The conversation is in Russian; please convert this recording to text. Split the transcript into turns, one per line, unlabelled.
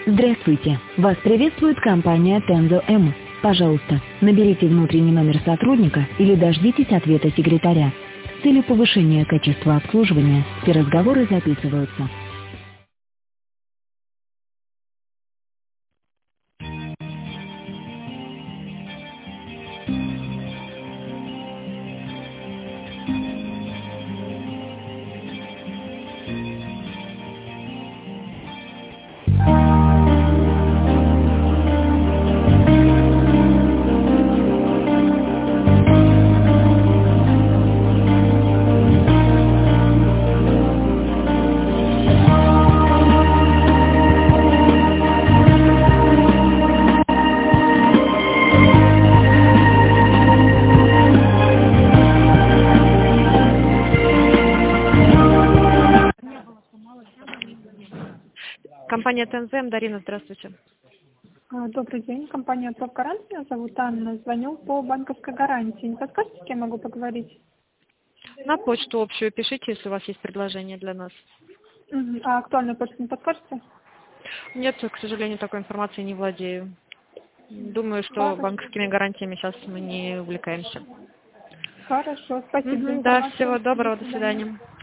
Здравствуйте! Вас приветствует компания Tenzo M. Пожалуйста, наберите внутренний номер сотрудника или дождитесь ответа секретаря. С целью повышения качества обслуживания все разговоры записываются.
Компания ТНЗМ, Дарина, здравствуйте.
Добрый день, компания «Топ-Гарант». Меня зовут Анна. Звоню по банковской гарантии. Не подскажете, с кем могу поговорить?
На почту общую пишите, если у вас есть предложение для нас.
А актуальную почту не подскажете?
Нет, к сожалению, такой информацией не владею. Думаю, что
Хорошо.
банковскими гарантиями сейчас мы не увлекаемся.
Хорошо, спасибо за
Да,
информацию.
всего доброго,
До
до
свидания.
свидания.